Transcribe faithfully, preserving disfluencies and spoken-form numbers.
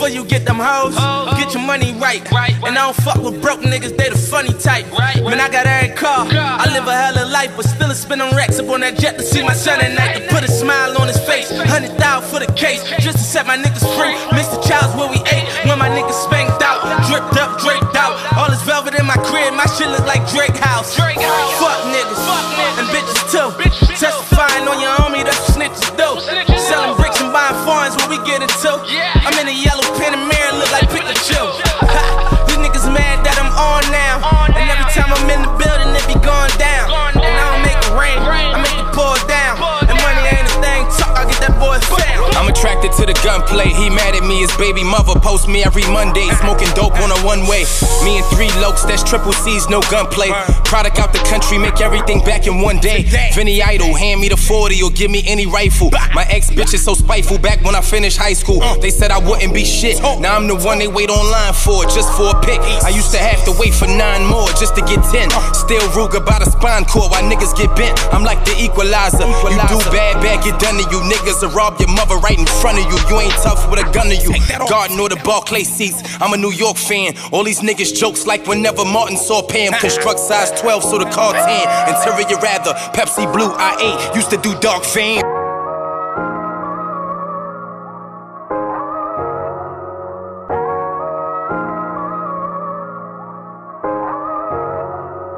where you get them hoes? Get your money right. And I don't fuck with broke niggas, they the funny type. Man, I got every car. I live a hell of life, but still spin on racks up on that jet to see my son at night. To put a smile on his face, hundred thousand for the case, just to set my niggas free. Mister Child's where we ate, when my niggas spanked out, dripped up, draped out. All this velvet in my crib, my shit look like Drake House. Fuck niggas, and bitches too. Testifying on your homie, that's what snitches do. Selling bricks and buying foreigns, what we get into. I'm in a yellow Panamera, look like Pikachu. These niggas mad that I'm on now, and every time I'm in the building, it be going down. And I don't make it rain, I make it pour down. And money ain't a thing, talk, I get that boy found. I'm attracted to the gunplay. He mad at me, his baby mother posts me every Monday. Smoking dope on a one-way. Me and three lokes, that's triple C's, no gunplay. Product out the country, make everything back in one day. Vinny Idol, hand me the forty or give me any rifle. My ex-bitch is so spiteful, back when I finished high school. They said I wouldn't be shit. Now I'm the one they wait online for, just for a pick. I used to have to wait for nine more just to get ten. Still Ruger by the spine cord while niggas get bent. I'm like the equalizer. You do bad, bad, get done to you. Niggas will rob your mother right in front of you. You ain't tough with a gun to you. Garden or the Barclay seats. I'm a New York fan. All these niggas jokes like whenever Martin saw Pam. Construct size twelve so the car tan. Interior rather, Pepsi Blue I eight. Used to do dark fame.